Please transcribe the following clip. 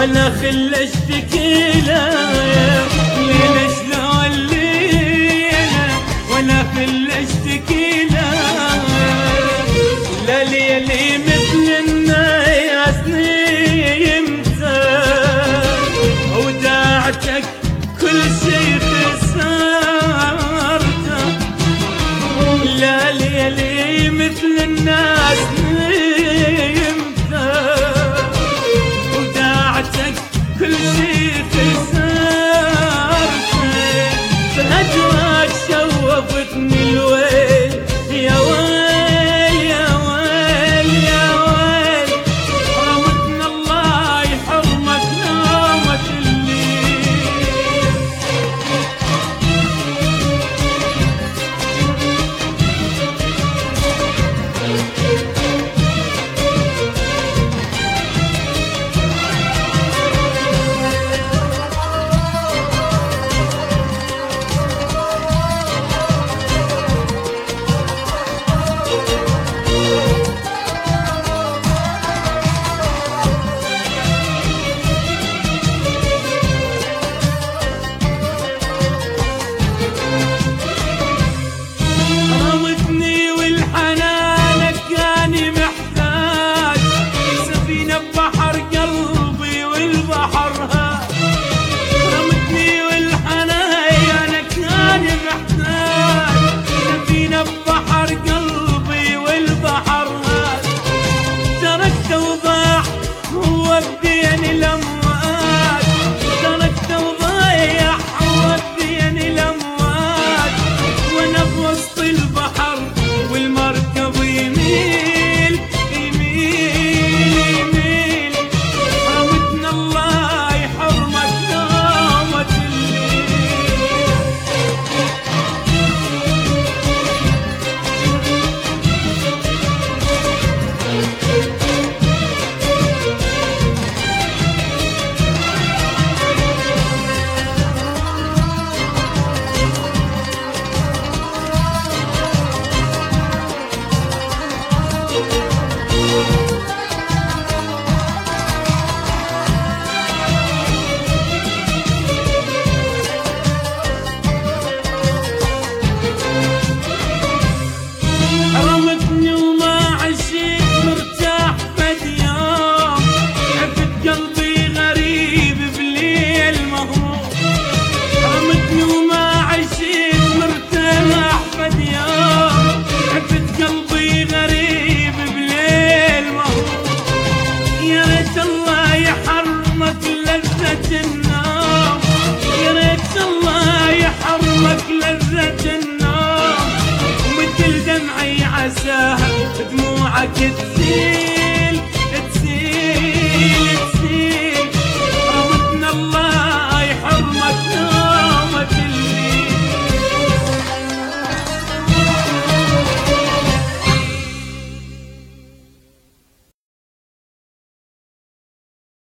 ولا خل اشتكي له ليلة شلون ليلة ولا خل اشتكي له لا ليلي مثل الناس نيمته وداعتك كل شي خسرته لا ليلي مثل الناس نيمته وداعتك كل شي خسرته فهجرك شوفتني الويل يا ويل يا ويل يا ويل حرمتنا الله يحرمك نومة الليل حرمتني والحنانك كاني محتاج سفينة ببحر قلبي والبحر هاد حرمتني والحنانك كاني محتاج سفينة ببحر قلبي والبحر هاد تركت وضاع هو بدين الأمواج تركت وضايع هو بدين الأمواج وانا بوسط البحر والمركب يميل يميل يميل حرمتنا الله يحرمك نومة الليل حرمتني وما عشيت مرتاح فد يوم عفت قلبي غريب بليل مهموم حرمتني وما عشيت مرتاح فد يوم عفت قلبي غريب بليل مهموم يا ريت الله يحرمك لذة النوم يا ريت الله يحرمك لذة النوم مثل دمعي عساها دموعك تسيل